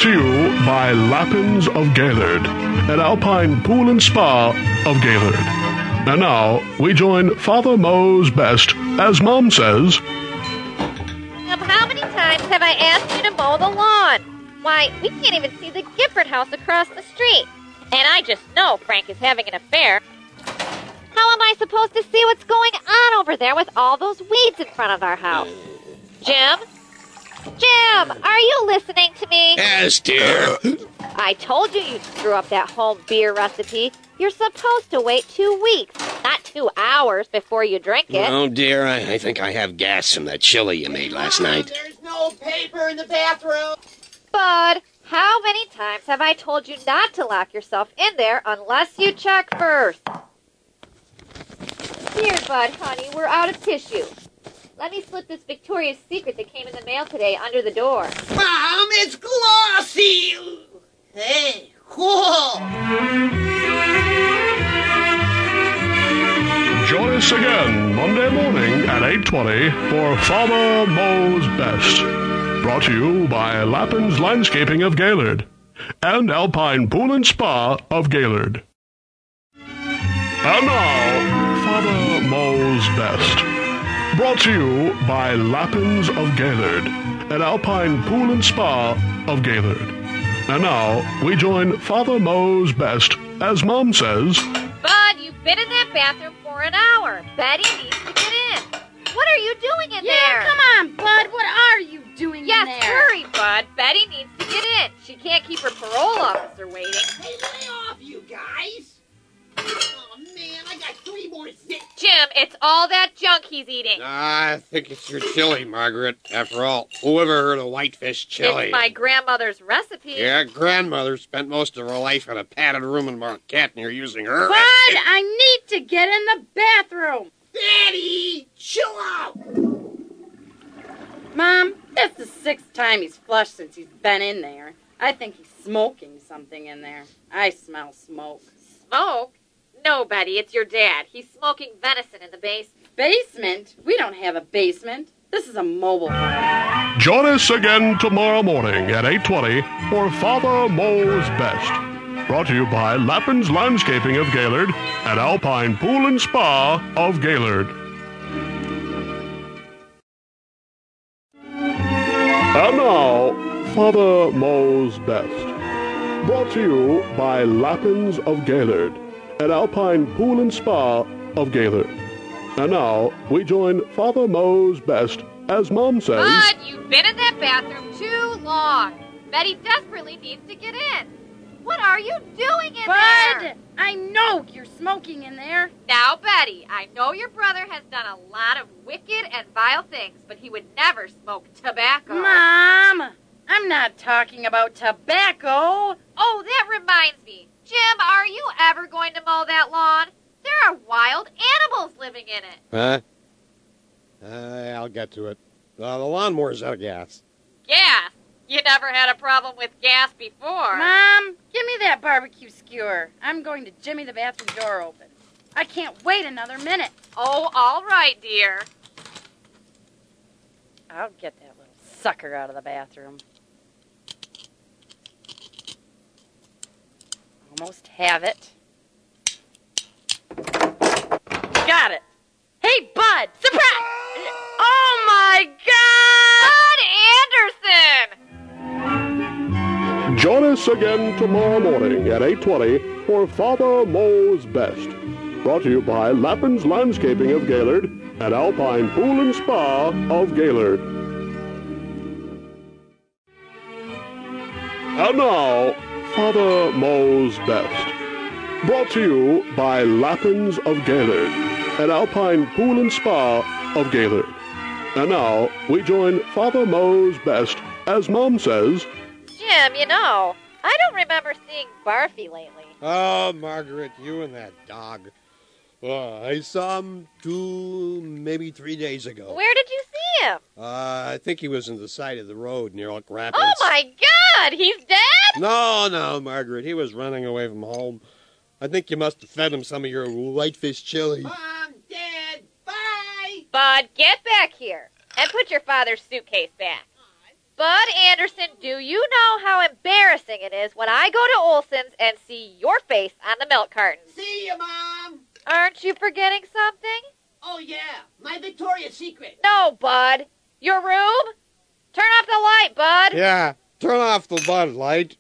to you by Lappins of Gaylord, an alpine pool and spa of Gaylord. And now, we join Father Moe's Best, as Mom says... How many times have I asked you to mow the lawn? Why, we can't even see the Gifford house across the street. And I just know Frank is having an affair. How am I supposed to see what's going on over there with all those weeds in front of our house? Jim? Jim, are you listening to me? Yes, dear. I told you you'd screw up that home beer recipe. You're supposed to wait 2 weeks, not 2 hours before you drink it. Oh, dear, I think I have gas from that chili you made last night. There's no paper in the bathroom. Bud, how many times have I told you not to lock yourself in there unless you check first? Here, Bud, honey, we're out of tissue. Let me slip this Victoria's Secret that came in the mail today under the door. Mom, it's glossy. Hey, cool. Join us again Monday morning at 8:20 for Father Moe's Best. Brought to you by Lappin's Landscaping of Gaylord and Alpine Pool and Spa of Gaylord. And now, Father Moe's Best. Brought to you by Lappins of Gaylord, an Alpine Pool and Spa of Gaylord. And now, we join Father Moe's Best, as Mom says... Bud, you've been in that bathroom for an hour. Betty needs to get in. What are you doing in there? Yeah, come on, Bud. What are you doing in there? Yes, hurry, Bud. Betty needs to get in. She can't keep her parole officer waiting. Hey, lay off, you guys. Oh, man, I got 3 more zips. Jim, it's all that junk he's eating. I think it's your chili, Margaret. After all, who ever heard of whitefish chili? It's my grandmother's recipe. Yeah, grandmother spent most of her life in a padded room in Marquette, and you're using her Bud, recipe. I need to get in the bathroom. Betty, chill out. Mom, it's the 6th time he's flushed since he's been in there. I think he's smoking something in there. I smell smoke. Smoke? No, Betty, it's your dad. He's smoking venison in the basement. Basement? We don't have a basement. This is a mobile home. Join us again tomorrow morning at 8:20 for Father Moe's Best. Brought to you by Lappin's Landscaping of Gaylord and Alpine Pool and Spa of Gaylord. And now, Father Moe's Best. Brought to you by Lappins of Gaylord, an Alpine Pool and Spa of Gaylord. And now, we join Father Moe's Best, as Mom says... Bud, you've been in that bathroom too long. Betty desperately needs to get in. What are you doing in Bud, there? I know you're smoking in there. Now, Betty, I know your brother has done a lot of wicked and vile things, but he would never smoke tobacco. Mom, I'm not talking about tobacco. Oh, that reminds me. Jim, are you ever going to mow that lawn? There are wild animals living in it. Huh? I'll get to it. The lawnmower's out of gas. Gas? You never had a problem with gas before. Mom, give me that barbecue skewer. I'm going to jimmy the bathroom door open. I can't wait another minute. Oh, all right, dear. I'll get that little sucker out of the bathroom. Almost have it. Got it. Hey, Bud! Surprise! Oh, my God! Bud Anderson! Join us again tomorrow morning at 8:20 for Father Moe's Best. Brought to you by Lappin's Landscaping of Gaylord and Alpine Pool and Spa of Gaylord. And now, Father Moe's Best. Brought to you by Lappins of Gaylord and Alpine Pool and Spa of Gaylord. And now, we join Father Moe's Best, as Mom says... Jim, you know, I don't remember seeing Barfy lately. Oh, Margaret, you and that dog. I saw him 2, maybe 3 days ago. Where did you see him? I think he was on the side of the road near Elk Rapids. Oh, my God! He's dead? No, Margaret. He was running away from home. I think you must have fed him some of your whitefish chili. Mom, Dad, bye. Bud, get back here and put your father's suitcase back. Bud Anderson, do you know how embarrassing it is when I go to Olson's and see your face on the milk carton? See you, Mom. Aren't you forgetting something? Oh, yeah. My Victoria's Secret. No, Bud. Your room? Turn off the light, Bud. Yeah, turn off the Bud Light.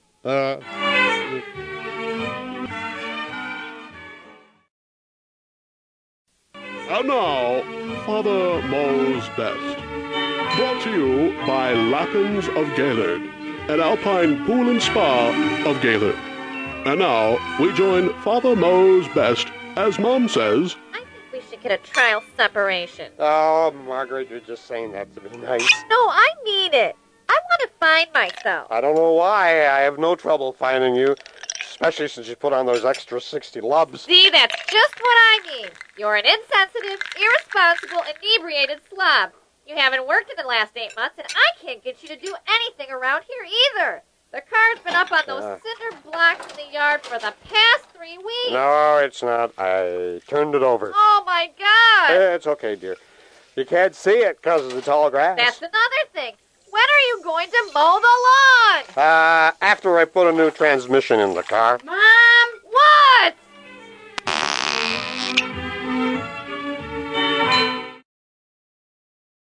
And now, Father Mo's Best. Brought to you by Lappins of Gaylord, an alpine pool and spa of Gaylord. And now, we join Father Mo's Best as Mom says... I think we should get a trial separation. Oh, Margaret, you're just saying that to be nice. No, I mean it. I want to find myself. I don't know why. I have no trouble finding you, especially since you put on those extra 60 lubs. See, that's just what I mean. You're an insensitive, irresponsible, inebriated slob. You haven't worked in the last 8 months, and I can't get you to do anything around here either. The car's been up on those cinder blocks in the yard for the past 3 weeks. No, it's not. I turned it over. Oh, my God. It's okay, dear. You can't see it because of the tall grass. That's another thing. When are you going to mow the lawn? After I put a new transmission in the car. Mom!